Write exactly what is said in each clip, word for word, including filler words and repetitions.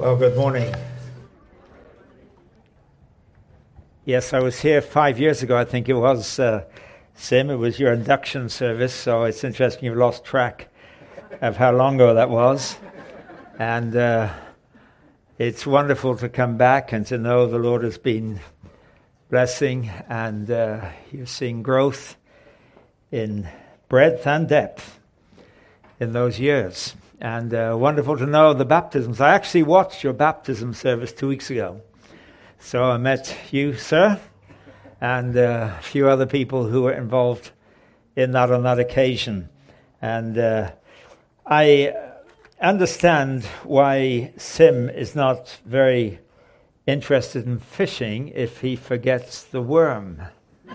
Well, good morning. Yes, I was here five years ago, I think it was, uh, Sim. It was your induction service, so it's interesting you've lost track of how long ago that was. And uh, it's wonderful to come back and to know the Lord has been blessing, and uh, you're seeing growth in breadth and depth in those years. And uh, wonderful to know the baptisms. I actually watched your baptism service two weeks ago. So I met you, sir, and uh, a few other people who were involved in that on that occasion. And uh, I understand why Sim is not very interested in fishing if he forgets the worm.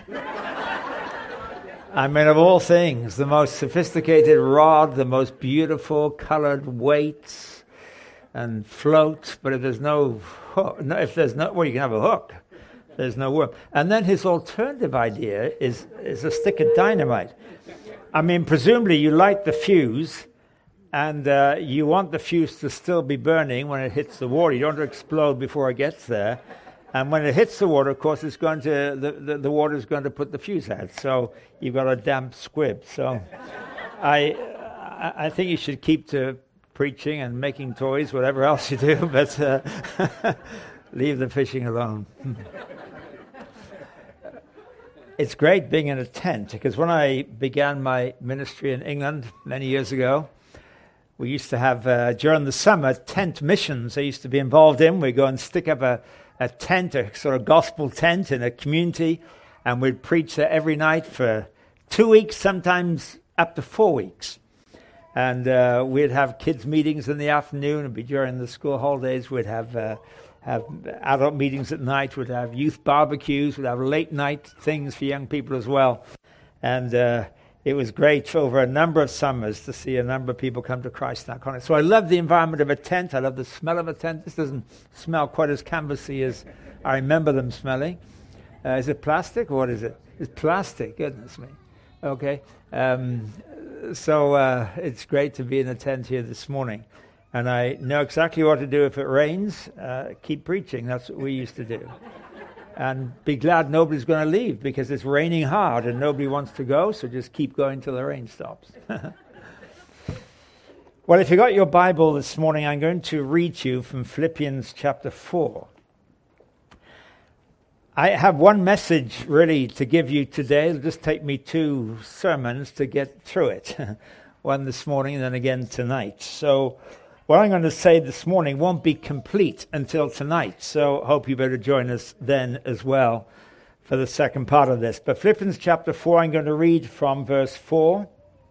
I mean, of all things, the most sophisticated rod, the most beautiful colored weights and float, but if there's no hook, no, if there's no, well, you can have a hook, there's no worm. And then his alternative idea is, is a stick of dynamite. I mean, presumably you light the fuse, and uh, you want the fuse to still be burning when it hits the water. You don't want to explode before it gets there. And when it hits the water, of course, it's going to the, the, the water is going to put the fuse out. So you've got a damp squib. So I I think you should keep to preaching and making toys, whatever else you do, but uh, leave the fishing alone. It's great being in a tent, because when I began my ministry in England many years ago, we used to have, uh, during the summer, tent missions I used to be involved in. We'd go and stick up a a tent, a sort of gospel tent in a community, and we'd preach there every night for two weeks, sometimes up to four weeks. And uh, we'd have kids' meetings in the afternoon, and be during the school holidays. We'd have uh, have adult meetings at night. We'd have youth barbecues. We'd have late night things for young people as well. And uh, it was great for over a number of summers to see a number of people come to Christ in that context. So I love the environment of a tent. I love the smell of a tent. This doesn't smell quite as canvassy as I remember them smelling. Uh, is it plastic or what is it? It's plastic, goodness me. Okay. Um, so uh, it's great to be in a tent here this morning. And I know exactly what to do if it rains. Uh, keep preaching. That's what we used to do. And be glad nobody's going to leave, because it's raining hard and nobody wants to go, so just keep going till the rain stops. Well, if you got your Bible this morning, I'm going to read to you from Philippians chapter four. I have one message really to give you today. It'll just take me two sermons to get through it. One this morning and then again tonight. So what I'm going to say this morning won't be complete until tonight, so I hope you better join us then as well for the second part of this. But Philippians chapter four, I'm going to read from verse four,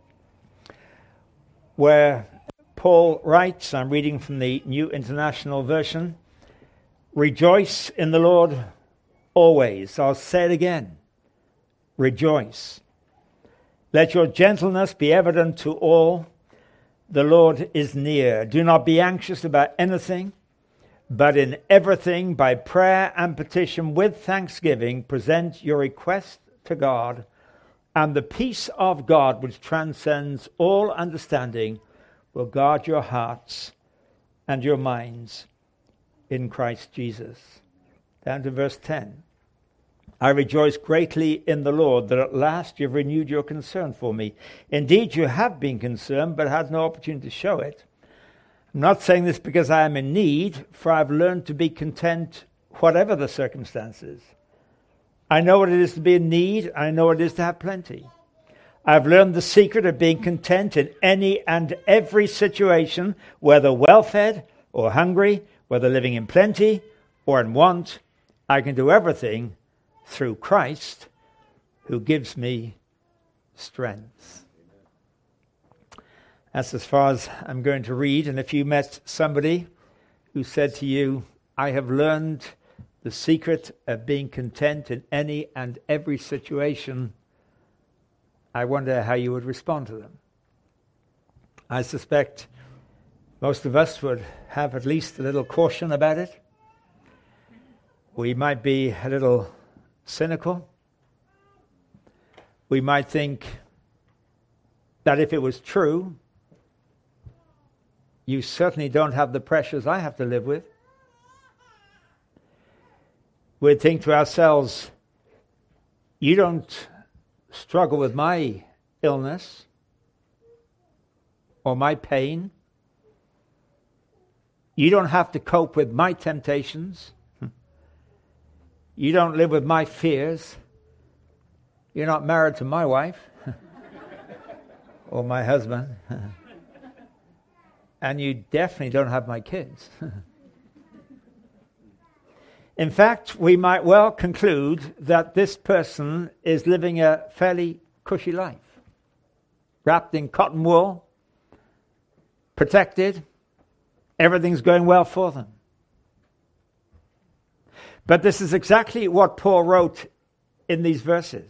where Paul writes, I'm reading from the New International Version, "Rejoice in the Lord always." I'll say it again. Rejoice. "Let your gentleness be evident to all. The Lord is near. Do not be anxious about anything, but in everything, by prayer and petition with thanksgiving, present your request to God, and the peace of God, which transcends all understanding, will guard your hearts and your minds in Christ Jesus." Down to verse ten. "I rejoice greatly in the Lord that at last you've renewed your concern for me. Indeed, you have been concerned, but had no opportunity to show it. I'm not saying this because I am in need, for I've learned to be content whatever the circumstances. I know what it is to be in need. I know what it is to have plenty. I've learned the secret of being content in any and every situation, whether well-fed or hungry, whether living in plenty or in want. I can do everything through Christ, who gives me strength." That's as far as I'm going to read. And if you met somebody who said to you, "I have learned the secret of being content in any and every situation," I wonder how you would respond to them. I suspect most of us would have at least a little caution about it. We might be a little cynical. We might think that if it was true, You certainly don't have the pressures I have to live with. We'd think to ourselves, you don't struggle with my illness or my pain. You don't have to cope with my temptations. You don't live with my fears. You're not married to my wife or my husband. And you definitely don't have my kids. In fact, we might well conclude that this person is living a fairly cushy life, wrapped in cotton wool, protected, everything's going well for them. But this is exactly what Paul wrote in these verses.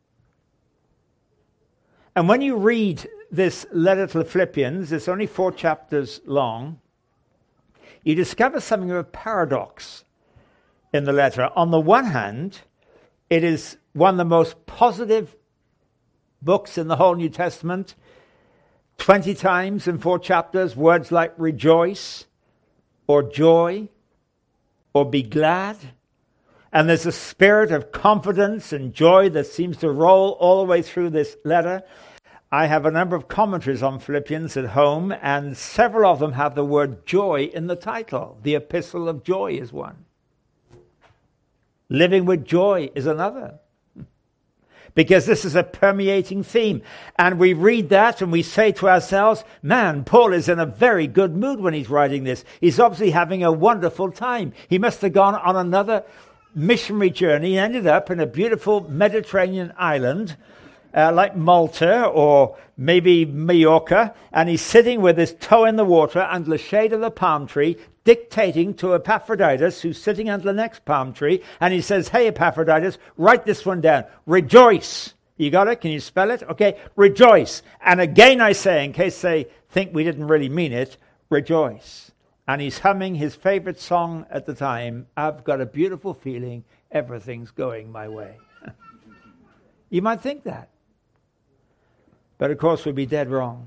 And when you read this letter to the Philippians, it's only four chapters long, you discover something of a paradox in the letter. On the one hand, it is one of the most positive books in the whole New Testament. Twenty times in four chapters, words like rejoice or joy or be glad. And there's a spirit of confidence and joy that seems to roll all the way through this letter. I have a number of commentaries on Philippians at home, and several of them have the word joy in the title. The Epistle of Joy is one. Living with joy is another. Because this is a permeating theme. And we read that and we say to ourselves, man, Paul is in a very good mood when he's writing this. He's obviously having a wonderful time. He must have gone on another missionary journey. He ended up in a beautiful Mediterranean island, uh, like Malta or maybe Majorca. And he's sitting with his toe in the water under the shade of the palm tree, dictating to Epaphroditus, who's sitting under the next palm tree, and he says, hey, Epaphroditus, write this one down. Rejoice. You got it? Can you spell it? Okay, rejoice. And again I say, in case they think we didn't really mean it, rejoice. And he's humming his favorite song at the time, I've got a beautiful feeling, everything's going my way. You might think that. But of course we'd be dead wrong.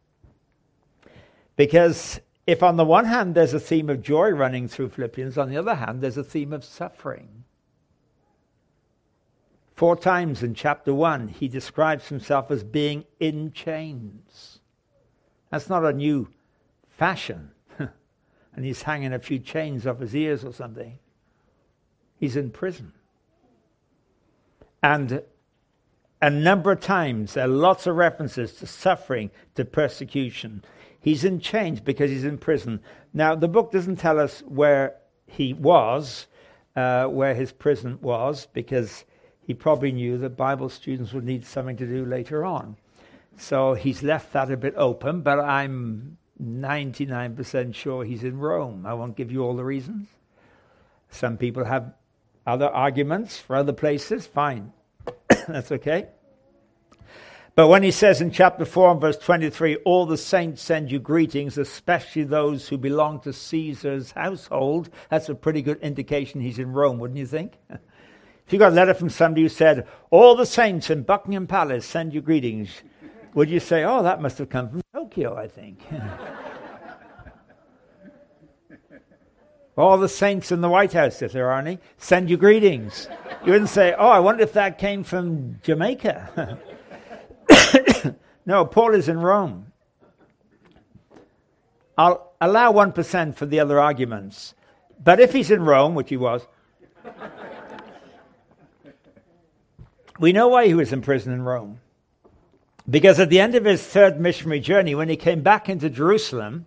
Because if on the one hand there's a theme of joy running through Philippians, on the other hand there's a theme of suffering. Four times in chapter one he describes himself as being in chains. That's not a new fashion. And he's hanging a few chains off his ears or something. He's in prison. And a number of times there are lots of references to suffering, to persecution. He's in chains because he's in prison. Now, the book doesn't tell us where he was, uh, where his prison was, because he probably knew that Bible students would need something to do later on. So he's left that a bit open, but I'm ninety-nine percent sure he's in Rome. I won't give you all the reasons. Some people have other arguments for other places. Fine. That's okay. But when he says in chapter four and verse twenty-three, all the saints send you greetings, especially those who belong to Caesar's household, that's a pretty good indication he's in Rome, wouldn't you think? If you got a letter from somebody who said, all the saints in Buckingham Palace send you greetings, would you say, oh, that must have come from Tokyo, I think. All the saints in the White House, if there are any, send you greetings. You wouldn't say, oh, I wonder if that came from Jamaica. No, Paul is in Rome. I'll allow one percent for the other arguments. But if he's in Rome, which he was, we know why he was in prison in Rome. Because at the end of his third missionary journey, when he came back into Jerusalem,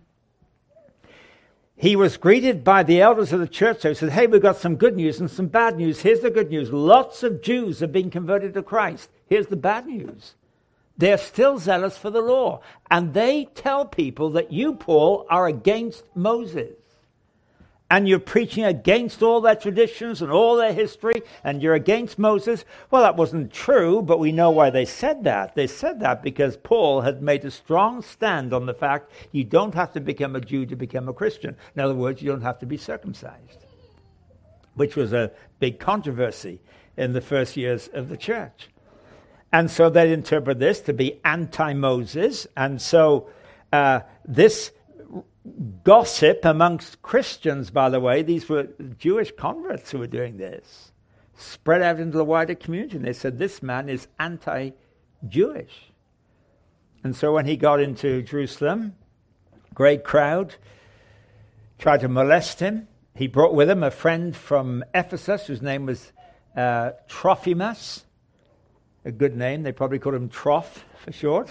he was greeted by the elders of the church. They said, hey, we've got some good news and some bad news. Here's the good news. Lots of Jews have been converted to Christ. Here's the bad news. They're still zealous for the law. And they tell people that you, Paul, are against Moses. And you're preaching against all their traditions and all their history, and you're against Moses. Well, that wasn't true, but we know why they said that. They said that because Paul had made a strong stand on the fact you don't have to become a Jew to become a Christian. In other words, you don't have to be circumcised, which was a big controversy in the first years of the church. And so they interpret this to be anti-Moses, and so uh, this gossip amongst Christians, by the way. These were Jewish converts who were doing this. Spread out into the wider community. And they said, this man is anti-Jewish. And so when he got into Jerusalem, great crowd tried to molest him. He brought with him a friend from Ephesus whose name was uh, Trophimus. A good name. They probably called him Troph for short.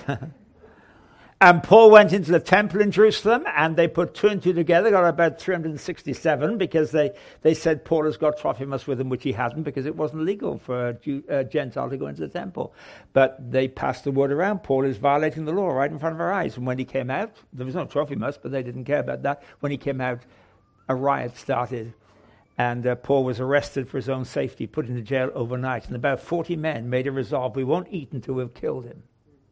And Paul went into the temple in Jerusalem, and they put two and two together, got about three hundred sixty-seven, because they, they said Paul has got Trophimus with him, which he hadn't, because it wasn't legal for a Jew, uh, Gentile to go into the temple. But they passed the word around, Paul is violating the law right in front of our eyes. And when he came out, there was no Trophimus, but they didn't care about that. When he came out, a riot started, and uh, Paul was arrested for his own safety, put into jail overnight. And about forty men made a resolve, we won't eat until we've killed him.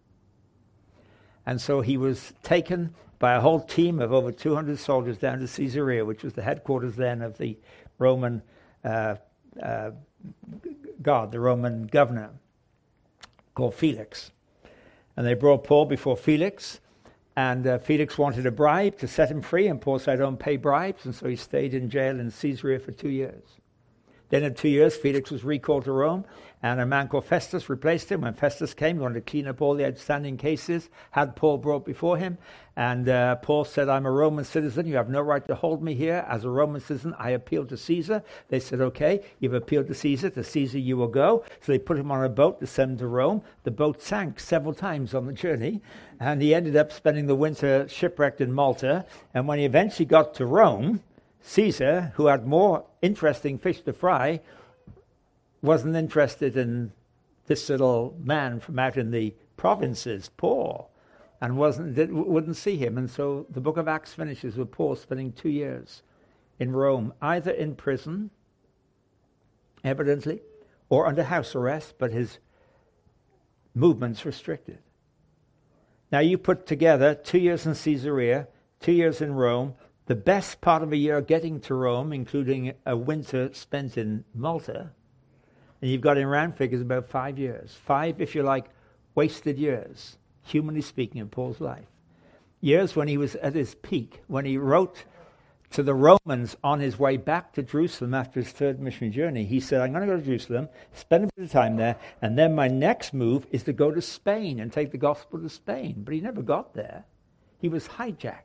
And so he was taken by a whole team of over two hundred soldiers down to Caesarea, which was the headquarters then of the Roman uh, uh, guard, the Roman governor, called Felix. And they brought Paul before Felix, and uh, Felix wanted a bribe to set him free, and Paul said, I don't pay bribes, and so he stayed in jail in Caesarea for two years. Then in two years, Felix was recalled to Rome, and a man called Festus replaced him. When Festus came, he wanted to clean up all the outstanding cases, had Paul brought before him. And uh, Paul said, I'm a Roman citizen. You have no right to hold me here. As a Roman citizen, I appeal to Caesar. They said, okay, you've appealed to Caesar. To Caesar you will go. So they put him on a boat to send him to Rome. The boat sank several times on the journey, and he ended up spending the winter shipwrecked in Malta. And when he eventually got to Rome, Caesar, who had more interesting fish to fry, wasn't interested in this little man from out in the provinces, Paul, and wasn't did, wouldn't see him. And so the book of Acts finishes with Paul spending two years in Rome, either in prison, evidently, or under house arrest, but his movements restricted. Now you put together two years in Caesarea, two years in Rome, the best part of a year getting to Rome, including a winter spent in Malta, and you've got in round figures about five years. Five, if you like, wasted years, humanly speaking, in Paul's life. Years when he was at his peak, when he wrote to the Romans on his way back to Jerusalem after his third missionary journey. He said, I'm going to go to Jerusalem, spend a bit of time there, and then my next move is to go to Spain and take the gospel to Spain. But he never got there. He was hijacked.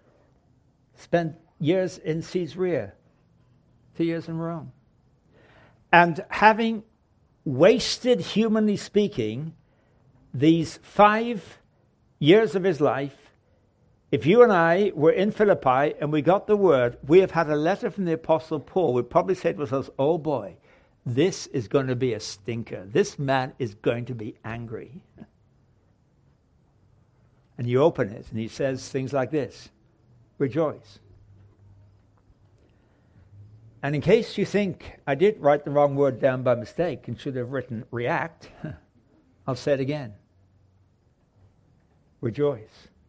Spent years in Caesarea, two years in Rome. And having wasted, humanly speaking, these five years of his life, if you and I were in Philippi and we got the word, we have had a letter from the Apostle Paul, we'd probably say to ourselves, oh boy, this is going to be a stinker. This man is going to be angry. And you open it and he says things like this, rejoice. And in case you think I did write the wrong word down by mistake and should have written react, I'll say it again. Rejoice.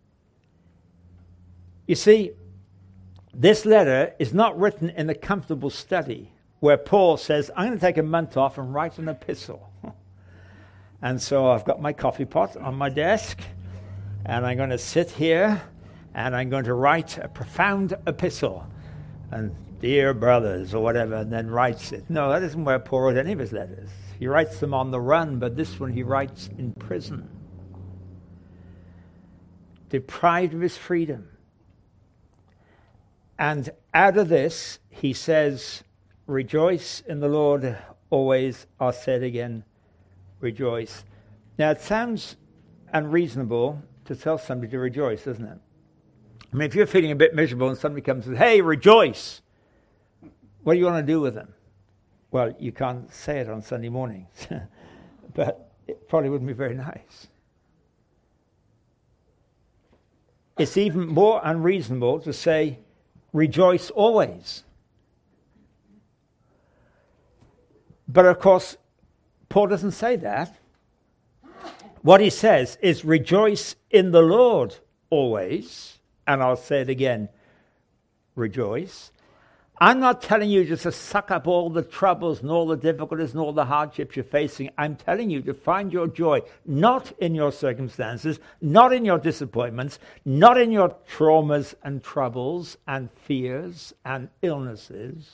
You see, this letter is not written in a comfortable study where Paul says, I'm going to take a month off and write an epistle. And so I've got my coffee pot on my desk, and I'm going to sit here, and I'm going to write a profound epistle. And dear brothers, or whatever, and then writes it. No, that isn't where Paul wrote any of his letters. He writes them on the run, but this one he writes in prison. Deprived of his freedom. And out of this, he says, rejoice in the Lord always. I'll say it again, rejoice. Now, it sounds unreasonable to tell somebody to rejoice, doesn't it? I mean, if you're feeling a bit miserable and somebody comes and says, hey, rejoice, what do you want to do with them? Well, you can't say it on Sunday mornings, but it probably wouldn't be very nice. It's even more unreasonable to say, rejoice always. But of course, Paul doesn't say that. What he says is, rejoice in the Lord always. And I'll say it again, rejoice. I'm not telling you just to suck up all the troubles and all the difficulties and all the hardships you're facing. I'm telling you to find your joy not in your circumstances, not in your disappointments, not in your traumas and troubles and fears and illnesses.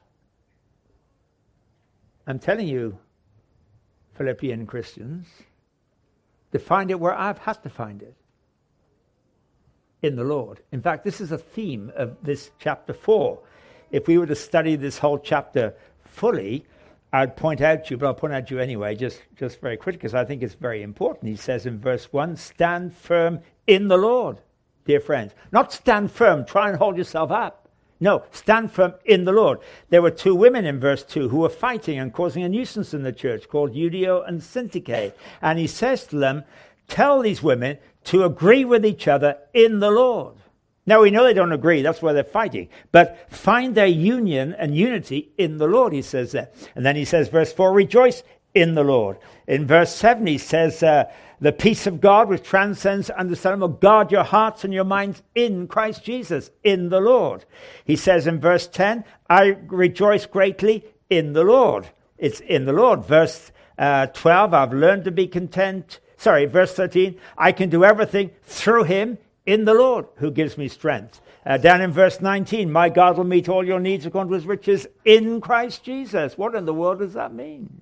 I'm telling you, Philippian Christians, to find it where I've had to find it. In the Lord. In fact, this is a theme of this chapter four. If we were to study this whole chapter fully, I'd point out to you, but I'll point out to you anyway, just, just very quickly, because I think it's very important. He says in verse one, stand firm in the Lord, dear friends. Not stand firm, try and hold yourself up. No, stand firm in the Lord. There were two women in verse two who were fighting and causing a nuisance in the church called Euodia and Syntyche. And he says to them, tell these women to agree with each other in the Lord. Now, we know they don't agree. That's why they're fighting. But find their union and unity in the Lord, he says there. And then he says, verse four, rejoice in the Lord. In verse seven, he says, uh, the peace of God which transcends understanding will guard your hearts and your minds in Christ Jesus, in the Lord. He says in verse ten, I rejoice greatly in the Lord. It's in the Lord. Verse uh, twelve, I've learned to be content. Sorry, verse thirteen, I can do everything through him in the Lord who gives me strength. Uh, down in verse nineteen, my God will meet all your needs according to his riches in Christ Jesus. What in the world does that mean?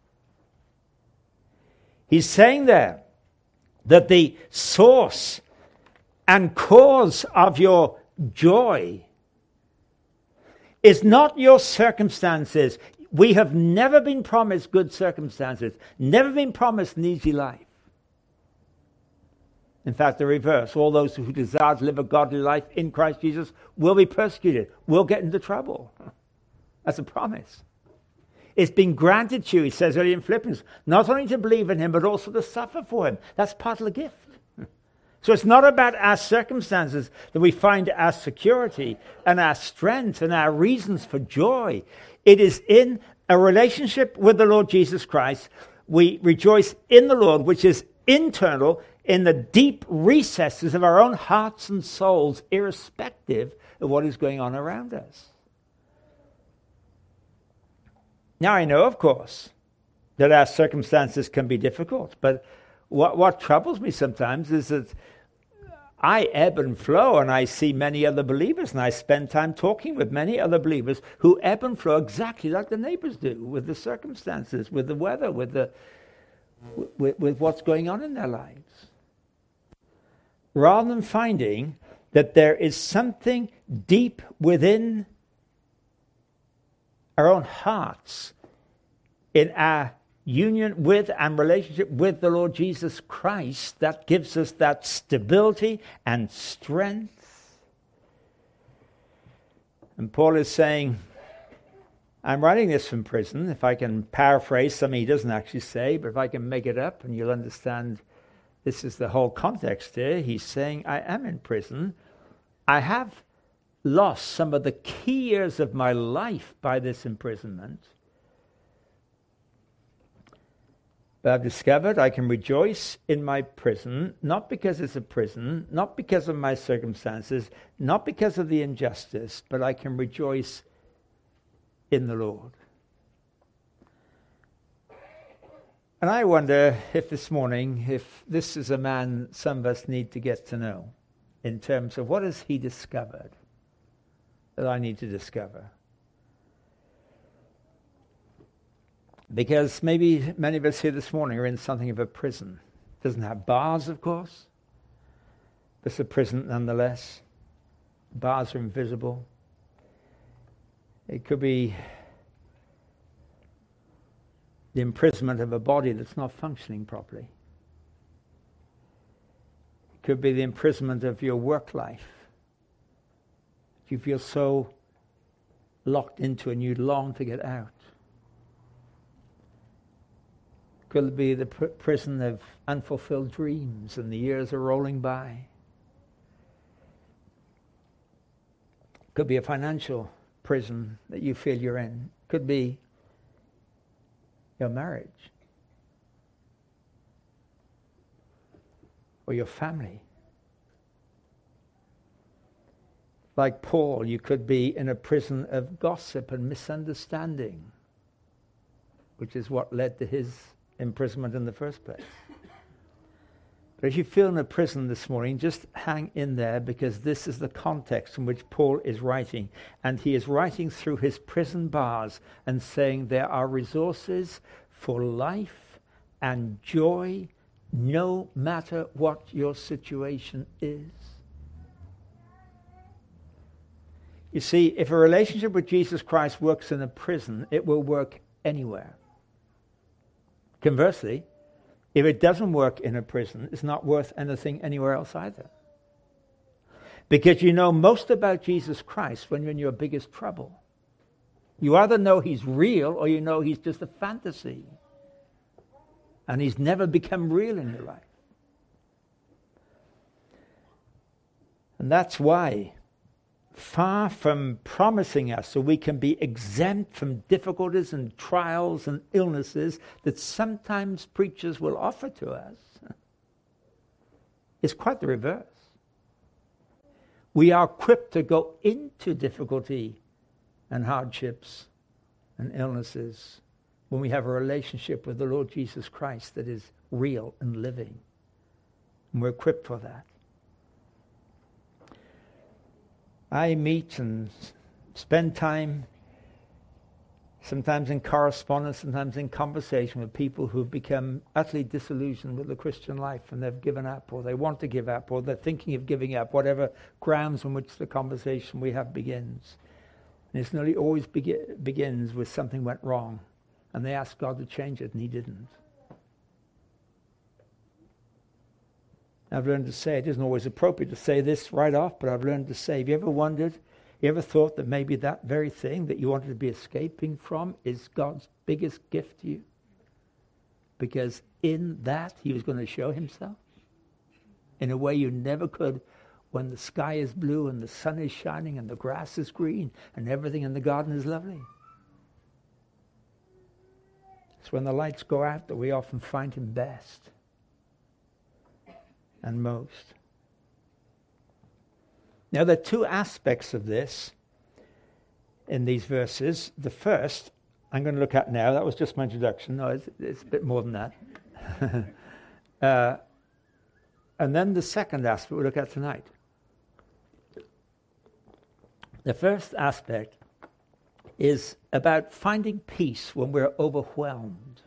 He's saying there that the source and cause of your joy is not your circumstances. We have never been promised good circumstances, never been promised an easy life. In fact, the reverse. All those who desire to live a godly life in Christ Jesus will be persecuted, will get into trouble. That's a promise. It's been granted to you, he says earlier in Philippians, not only to believe in him, but also to suffer for him. That's part of the gift. So it's not about our circumstances that we find our security and our strength and our reasons for joy. It is in a relationship with the Lord Jesus Christ. We rejoice in the Lord, which is internal, in the deep recesses of our own hearts and souls, irrespective of what is going on around us. Now, I know, of course, that our circumstances can be difficult, but what, what troubles me sometimes is that I ebb and flow, and I see many other believers, and I spend time talking with many other believers who ebb and flow exactly like the neighbors do, with the circumstances, with the weather, with the with, with what's going on in their lives. Rather than finding that there is something deep within our own hearts, in our union with and relationship with the Lord Jesus Christ, that gives us that stability and strength. And Paul is saying, I'm writing this from prison. If I can paraphrase something he doesn't actually say, but if I can make it up and you'll understand this is the whole context here. He's saying, I am in prison. I have lost some of the key years of my life by this imprisonment. But I've discovered I can rejoice in my prison, not because it's a prison, not because of my circumstances, not because of the injustice, but I can rejoice in the Lord. And I wonder if this morning, if this is a man some of us need to get to know, in terms of what has he discovered that I need to discover. Because maybe many of us here this morning are in something of a prison. It doesn't have bars, of course, but it's a prison nonetheless. Bars are invisible. It could be the imprisonment of a body that's not functioning properly. It could be the imprisonment of your work life. You feel so locked into and you long to get out. It could be the pr- prison of unfulfilled dreams and the years are rolling by. It could be a financial prison that you feel you're in. It could be your marriage or your family. Like Paul, you could be in a prison of gossip and misunderstanding, which is what led to his imprisonment in the first place. But if you feel in a prison this morning, just hang in there, because this is the context in which Paul is writing. And he is writing through his prison bars and saying there are resources for life and joy no matter what your situation is. You see, if a relationship with Jesus Christ works in a prison, it will work anywhere. Conversely, if it doesn't work in a prison, it's not worth anything anywhere else either. Because you know most about Jesus Christ when you're in your biggest trouble. You either know he's real or you know he's just a fantasy. And he's never become real in your life. And that's why, far from promising us so we can be exempt from difficulties and trials and illnesses that sometimes preachers will offer to us, it's quite the reverse. We are equipped to go into difficulty and hardships and illnesses when we have a relationship with the Lord Jesus Christ that is real and living. And we're equipped for that. I meet and spend time, sometimes in correspondence, sometimes in conversation with people who've become utterly disillusioned with the Christian life, and they've given up, or they want to give up, or they're thinking of giving up, whatever grounds on which the conversation we have begins. And it's nearly always begi- begins with something went wrong, and they ask God to change it, and he didn't. I've learned to say, it isn't always appropriate to say this right off, but I've learned to say, have you ever wondered, you ever thought that maybe that very thing that you wanted to be escaping from is God's biggest gift to you? Because in that, he was going to show himself in a way you never could, when the sky is blue and the sun is shining and the grass is green and everything in the garden is lovely. It's when the lights go out that we often find him best and most. Now, there are two aspects of this in these verses. The first, I'm going to look at now. That was just my introduction. No, it's, it's a bit more than that. uh, and then the second aspect we'll look at tonight. The first aspect is about finding peace when we're overwhelmed.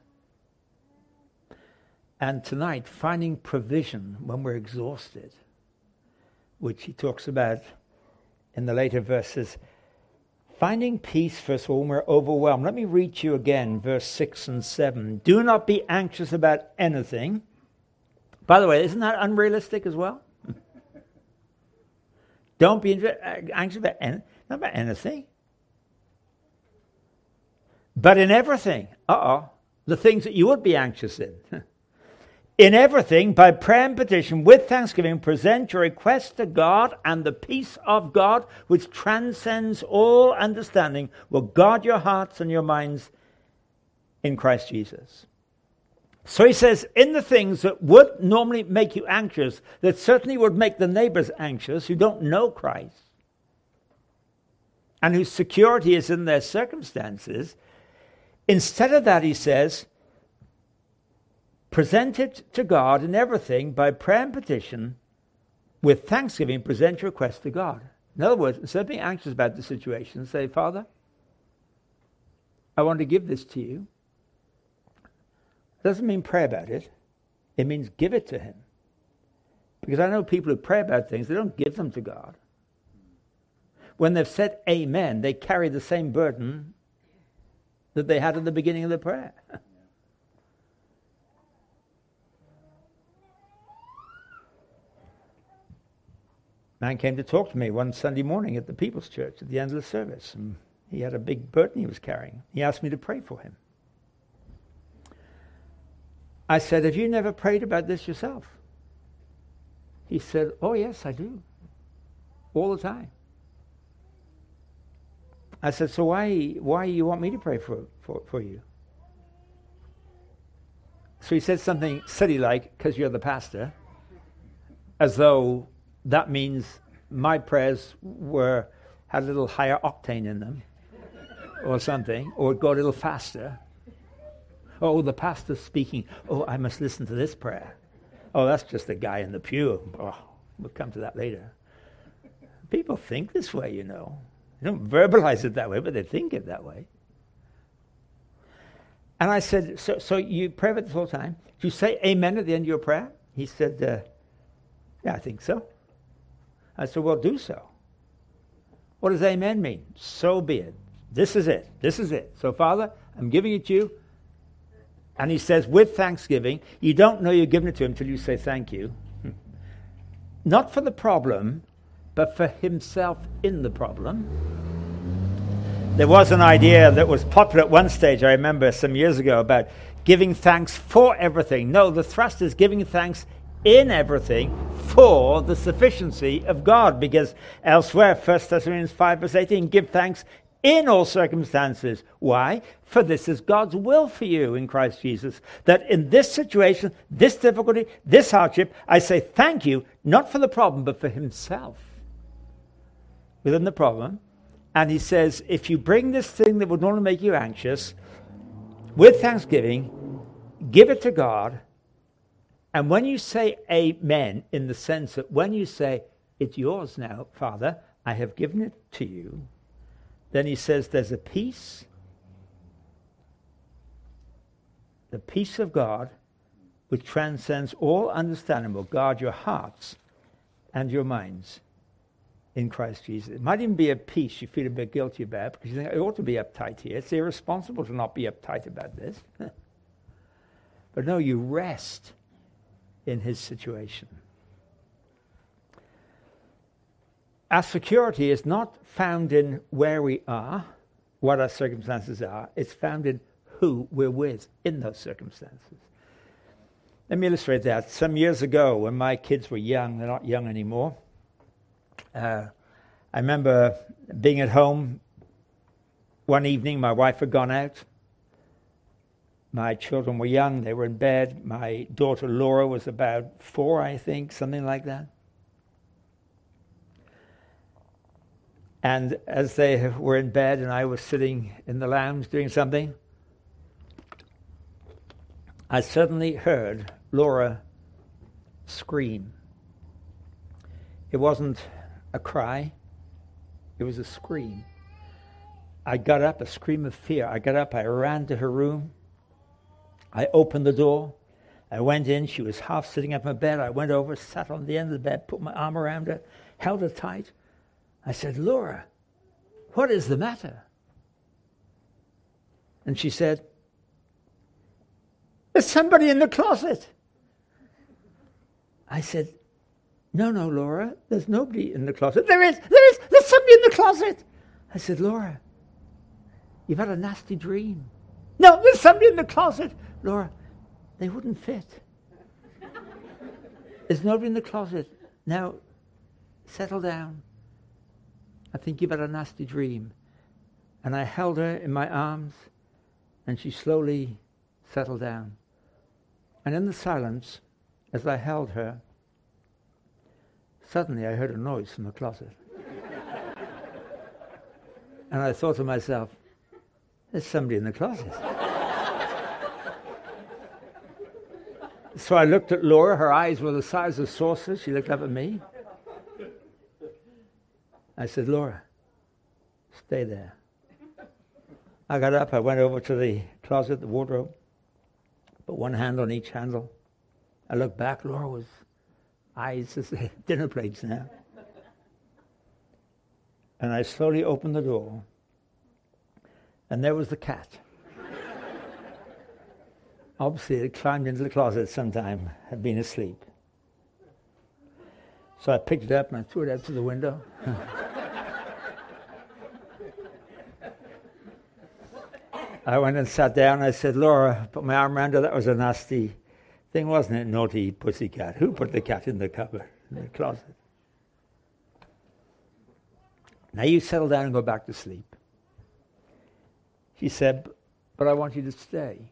And tonight, finding provision when we're exhausted, which he talks about in the later verses. Finding peace, first of all, when we're overwhelmed. Let me read to you again, verse six and seven. Do not be anxious about anything. By the way, isn't that unrealistic as well? Don't be anxious about, any, not about anything. But in everything, uh-oh, the things that you would be anxious in. In everything, by prayer and petition, with thanksgiving, present your requests to God, and the peace of God, which transcends all understanding, will guard your hearts and your minds in Christ Jesus. So he says, in the things that would normally make you anxious, that certainly would make the neighbors anxious who don't know Christ, and whose security is in their circumstances, instead of that, he says, present it to God in everything by prayer and petition, with thanksgiving, present your request to God. In other words, instead of being anxious about the situation, say, Father, I want to give this to you. It doesn't mean pray about it. It means give it to him. Because I know people who pray about things, they don't give them to God. When they've said amen, they carry the same burden that they had at the beginning of the prayer. Man came to talk to me one Sunday morning at the People's Church at the end of the service, and he had a big burden he was carrying. He asked me to pray for him. I said, have you never prayed about this yourself? He said, oh yes, I do. All the time. I said, so why why you want me to pray for, for, for you? So he said something silly like, because you're the pastor, as though that means my prayers were had a little higher octane in them or something, or would go a little faster. Oh, the pastor's speaking. Oh, I must listen to this prayer. Oh, that's just a guy in the pew. Oh, we'll come to that later. People think this way, you know. They don't verbalize it that way, but they think it that way. And I said, so, so you pray with this whole time? Do you say amen at the end of your prayer? He said, uh, yeah, I think so. I said, well, do so. What does amen mean? So be it. This is it. This is it. So, Father, I'm giving it to you. And he says, with thanksgiving, you don't know you're giving it to him until you say thank you. Not for the problem, but for himself in the problem. There was an idea that was popular at one stage, I remember some years ago, about giving thanks for everything. No, the thrust is giving thanks in everything for the sufficiency of God. Because elsewhere, First Thessalonians five verse eighteen, give thanks in all circumstances. Why? For this is God's will for you in Christ Jesus. That in this situation, this difficulty, this hardship, I say thank you, not for the problem, but for himself within the problem. And he says, if you bring this thing that would normally make you anxious, with thanksgiving, give it to God. And when you say amen, in the sense that when you say, it's yours now, Father, I have given it to you, then he says there's a peace, the peace of God, which transcends all understanding, will guard your hearts and your minds in Christ Jesus. It might even be a peace you feel a bit guilty about, because you think, I ought to be uptight here. It's irresponsible to not be uptight about this. But no, you rest in his situation. Our security is not found in where we are, what our circumstances are. It's found in who we're with in those circumstances. Let me illustrate that. Some years ago, when my kids were young, they're not young anymore, uh, I remember being at home one evening. My wife had gone out. My children were young. They were in bed. My daughter Laura was about four, I think, something like that. And as they were in bed and I was sitting in the lounge doing something, I suddenly heard Laura scream. It wasn't a cry. It was a scream. I got up, a scream of fear. I got up, I ran to her room. I opened the door. I went in. She was half sitting up in her bed. I went over, sat on the end of the bed, put my arm around her, held her tight. I said, Laura, what is the matter? And she said, there's somebody in the closet. I said, no, no, Laura, there's nobody in the closet. There is, there is, there's somebody in the closet. I said, Laura, you've had a nasty dream. No, there's somebody in the closet. Laura, they wouldn't fit. There's nobody in the closet. Now, settle down. I think you've had a nasty dream. And I held her in my arms, and she slowly settled down. And in the silence, as I held her, suddenly I heard a noise from the closet. And I thought to myself, there's somebody in the closet. So I looked at Laura. Her eyes were the size of saucers. She looked up at me. I said, Laura, stay there. I got up. I went over to the closet, the wardrobe, put one hand on each handle. I looked back. Laura was eyes as dinner plates now. And I slowly opened the door. And there was the cat. Obviously, it climbed into the closet sometime, had been asleep. So I picked it up and I threw it out to the window. I went and sat down. I said, Laura, put my arm around her. That was a nasty thing, wasn't it? Naughty pussycat. Who put the cat in the cupboard, in the closet? Now you settle down and go back to sleep. She said, but I want you to stay.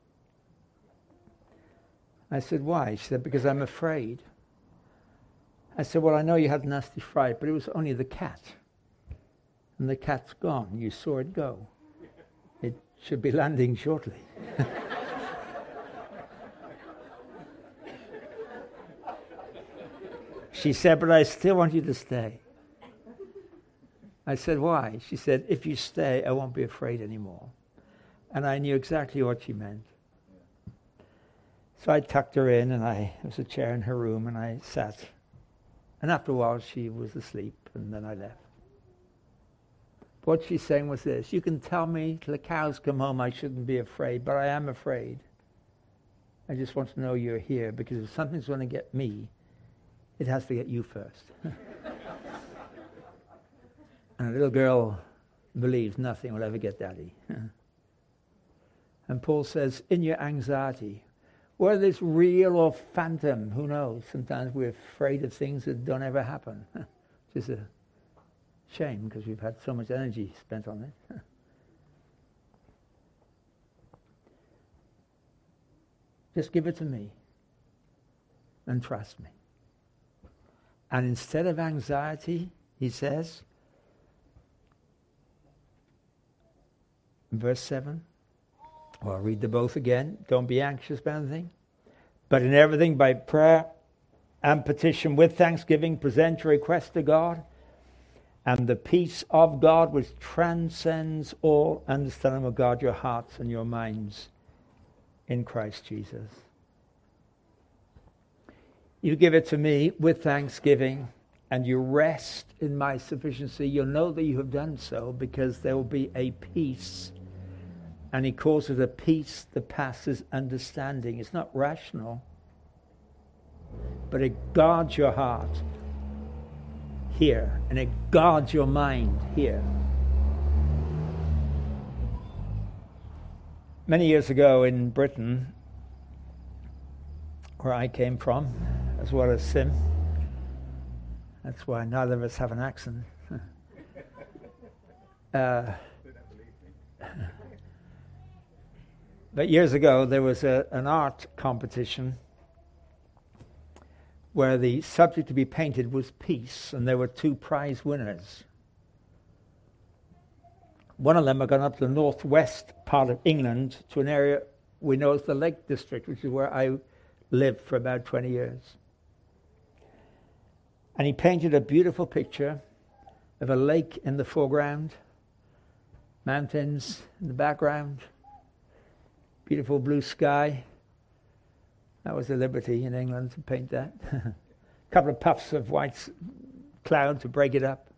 I said, why? She said, because I'm afraid. I said, well, I know you had a nasty fright, but it was only the cat. And the cat's gone. You saw it go. It should be landing shortly. She said, but I still want you to stay. I said, why? She said, if you stay, I won't be afraid anymore. And I knew exactly what she meant. So I tucked her in, and I there was a chair in her room, and I sat. And after a while, she was asleep, and then I left. What she's saying was this: you can tell me till the cows come home I shouldn't be afraid, but I am afraid. I just want to know you're here, because if something's going to get me, it has to get you first. And a little girl believes nothing will ever get daddy. And Paul says, in your anxiety, whether it's real or phantom, who knows? Sometimes we're afraid of things that don't ever happen. Which is a shame, because we've had so much energy spent on it. Just give it to me and trust me. And instead of anxiety, he says, in verse seven, well, I'll read the both again. Don't be anxious about anything, but in everything by prayer and petition with thanksgiving, present your request to God, and the peace of God, which transcends all understanding, will guard your hearts and your minds in Christ Jesus. You give it to me with thanksgiving, and you rest in my sufficiency. You'll know that you have done so, because there will be a peace. And he calls it a peace that passes understanding. It's not rational, but it guards your heart here, and it guards your mind here. Many years ago in Britain, where I came from, as well as Sim, that's why neither of us have an accent. uh, but years ago, there was a, an art competition where the subject to be painted was peace, and there were two prize winners. One of them had gone up to the northwest part of England to an area we know as the Lake District, which is where I lived for about twenty years. And he painted a beautiful picture of a lake in the foreground, mountains in the background, beautiful blue sky. That was a liberty in England to paint that. A couple of puffs of white cloud to break it up.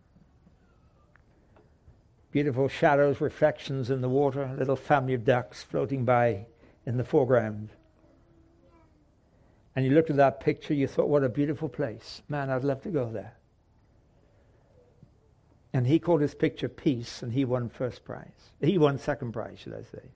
Beautiful shadows, reflections in the water, a little family of ducks floating by in the foreground. And you looked at that picture, you thought, what a beautiful place. Man, I'd love to go there. And he called his picture Peace, and he won first prize. He won second prize, should I say.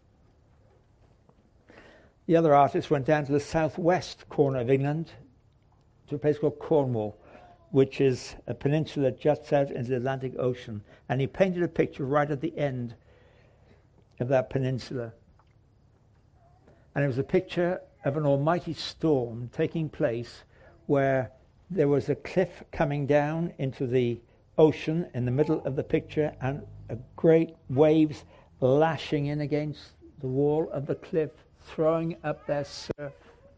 The other artist went down to the southwest corner of England, to a place called Cornwall, which is a peninsula that juts out into the Atlantic Ocean. And he painted a picture right at the end of that peninsula. And it was a picture of an almighty storm taking place where there was a cliff coming down into the ocean in the middle of the picture, and a great waves lashing in against the wall of the cliff, throwing up their surf.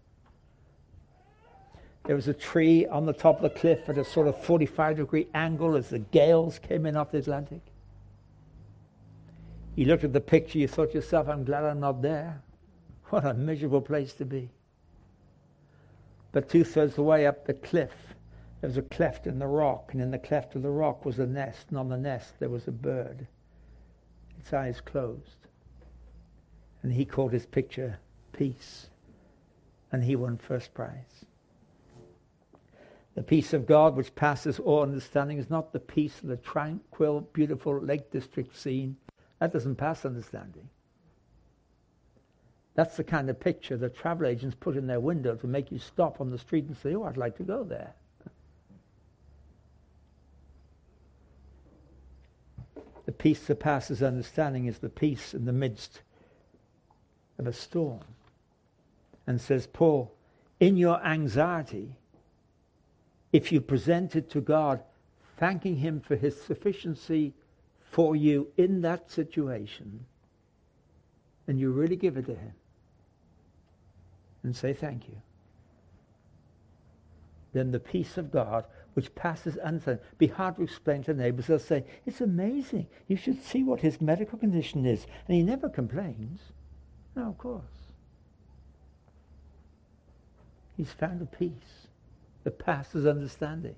There was a tree on the top of the cliff at a sort of forty-five degree angle as the gales came in off the Atlantic. You looked at the picture, you thought to yourself, I'm glad I'm not there. What a miserable place to be. But two-thirds of the way up the cliff, there was a cleft in the rock, and in the cleft of the rock was a nest, and on the nest there was a bird, its eyes closed. And he called his picture Peace, and he won first prize. The peace of God, which passes all understanding, is not the peace of the tranquil, beautiful Lake District scene. That doesn't pass understanding. That's the kind of picture that travel agents put in their window to make you stop on the street and say, oh, I'd like to go there. The peace that passes understanding is the peace in the midst of a storm. And says Paul, in your anxiety, if you present it to God, thanking him for his sufficiency for you in that situation, and you really give it to him and say thank you, then the peace of God, which passes understanding, be hard to explain to neighbors. They'll say, it's amazing. You should see what his medical condition is. And he never complains. No, of course. He's found a peace that passes understanding.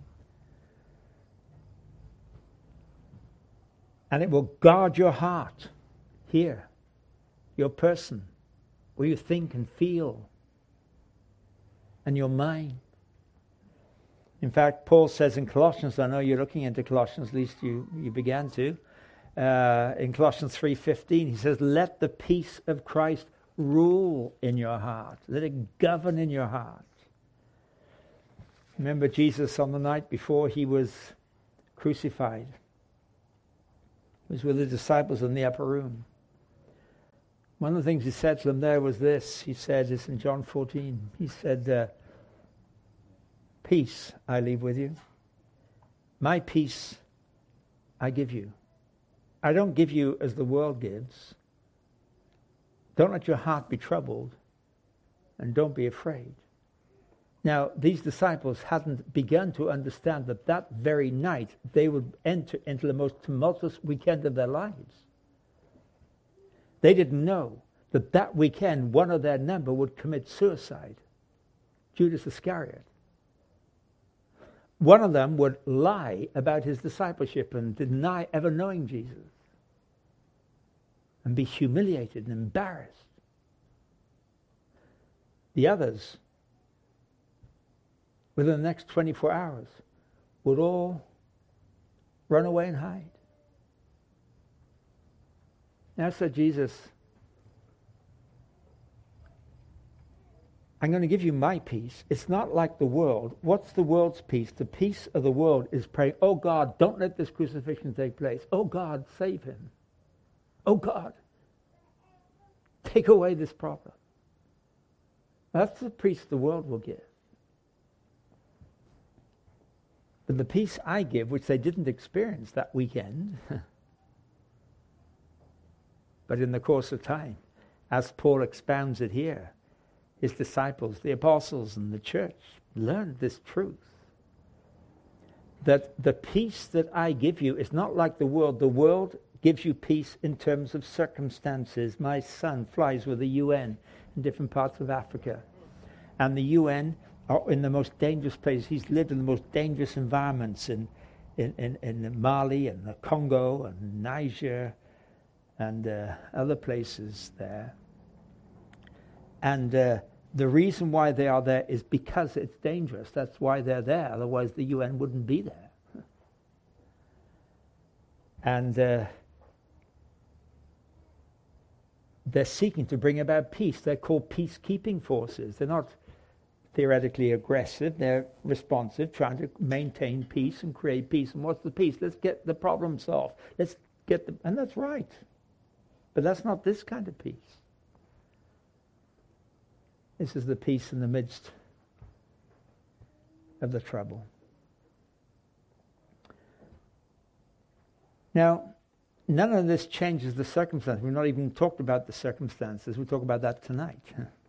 And it will guard your heart here, your person, where you think and feel, and your mind. In fact, Paul says in Colossians, I know you're looking into Colossians, at least you, you began to, uh, in Colossians three fifteen, he says, let the peace of Christ rule in your heart. Let it govern in your heart. Remember Jesus on the night before he was crucified. He was with the disciples in the upper room. One of the things he said to them there was this. He said this in John fourteen. He said, uh, peace I leave with you. My peace I give you. I don't give you as the world gives. Don't let your heart be troubled, and don't be afraid. Now, these disciples hadn't begun to understand that that very night they would enter into the most tumultuous weekend of their lives. They didn't know that that weekend one of their number would commit suicide, Judas Iscariot. One of them would lie about his discipleship and deny ever knowing Jesus and be humiliated and embarrassed. The others, within the next twenty-four hours, would all run away and hide. Now said Jesus, I'm going to give you my peace. It's not like the world. What's the world's peace? The peace of the world is praying, oh God, don't let this crucifixion take place. Oh God, save him. Oh God, take away this problem. That's the peace the world will give. But the peace I give, which they didn't experience that weekend, but in the course of time, as Paul expounds it here, his disciples, the apostles, and the church learned this truth. That the peace that I give you is not like the world. The world gives you peace in terms of circumstances. My son flies with the U N in different parts of Africa. And the U N are in the most dangerous places. He's lived in the most dangerous environments in, in, in, in Mali and the Congo and Niger and uh, other places there. And uh, the reason why they are there is because it's dangerous. That's why they're there. Otherwise, the U N wouldn't be there. And uh, they're seeking to bring about peace. They're called peacekeeping forces. They're not theoretically aggressive. They're responsive, trying to maintain peace and create peace. And what's the peace? Let's get the problem solved. Let's get the... And that's right. But that's not this kind of peace. This is the peace in the midst of the trouble. Now, none of this changes the circumstances. We've not even talked about the circumstances. We'll talk about that tonight.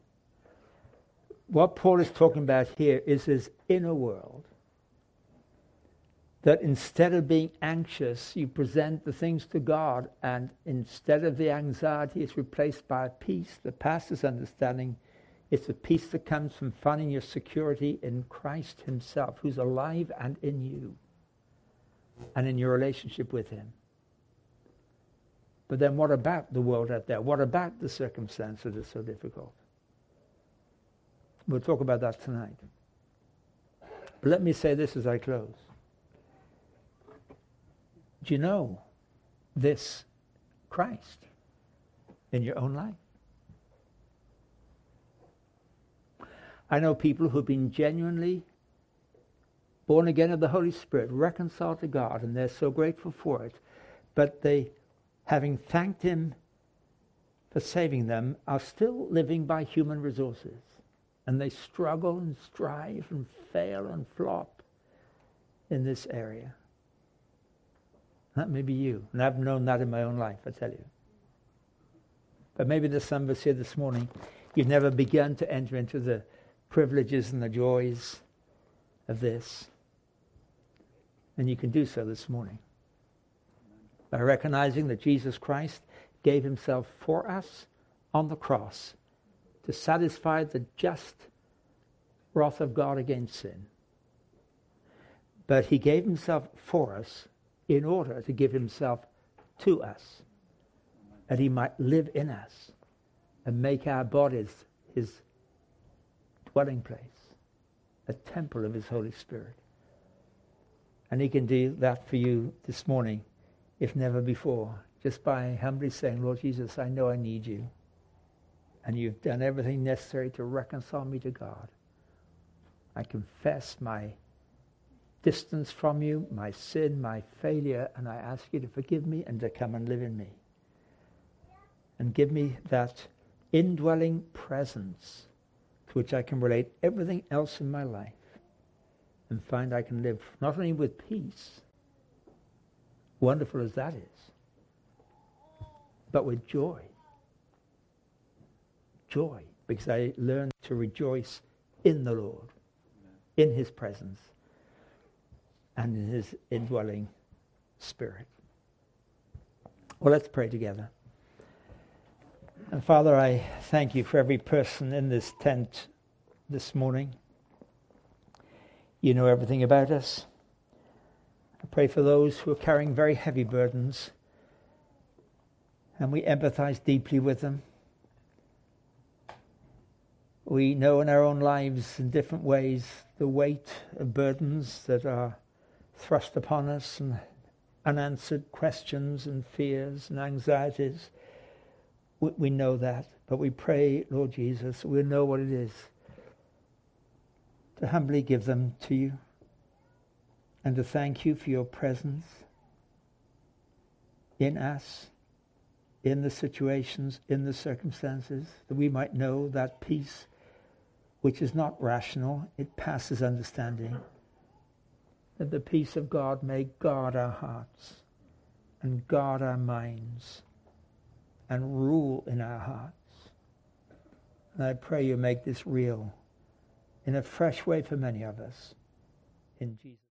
What Paul is talking about here is his inner world. That instead of being anxious, you present the things to God, and instead of the anxiety, it's replaced by a peace that passes understanding. It's a peace that comes from finding your security in Christ himself, who's alive and in you, and in your relationship with him. But then what about the world out there? What about the circumstances that are so difficult? We'll talk about that tonight. But let me say this as I close. Do you know this Christ in your own life? I know people who've been genuinely born again of the Holy Spirit, reconciled to God, and they're so grateful for it. But they, having thanked him for saving them, are still living by human resources. And they struggle and strive and fail and flop. in this area. That may be you. And I've known that in my own life, I tell you. But maybe there's some of us here this morning, you've never begun to enter into the privileges and the joys of this. And you can do so this morning. By recognizing that Jesus Christ gave himself for us on the cross to satisfy the just wrath of God against sin. But he gave himself for us in order to give himself to us, that he might live in us and make our bodies his dwelling place, a temple of his Holy Spirit. And he can do that for you this morning, if never before, just by humbly saying, Lord Jesus, I know I need you. And you've done everything necessary to reconcile me to God. I confess my distance from you, my sin, my failure, and I ask you to forgive me and to come and live in me. And give me that indwelling presence to which I can relate everything else in my life and find I can live not only with peace, wonderful as that is, but with joy. Joy, because I learned to rejoice in the Lord, in his presence, and in his indwelling spirit. Well, let's pray together. And Father, I thank you for every person in this tent this morning. You know everything about us. I pray for those who are carrying very heavy burdens, and we empathize deeply with them. We know in our own lives in different ways the weight of burdens that are thrust upon us, and unanswered questions and fears and anxieties. We, we know that, but we pray, Lord Jesus, we know what it is to humbly give them to you and to thank you for your presence in us, in the situations, in the circumstances, that we might know that peace which is not rational, it passes understanding. That the peace of God may guard our hearts and guard our minds and rule in our hearts. And I pray you make this real in a fresh way for many of us. In Jesus'